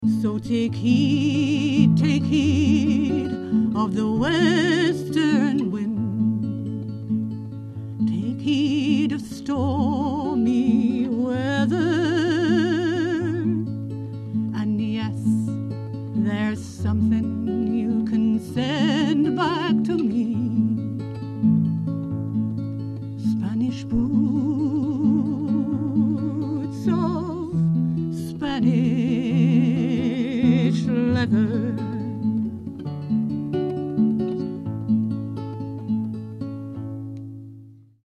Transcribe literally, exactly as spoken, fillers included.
So take heed, take heed of the western wind. Take heed of stormy weather. And yes, there's something you can send back to me. Spanish boots of Spanish leather.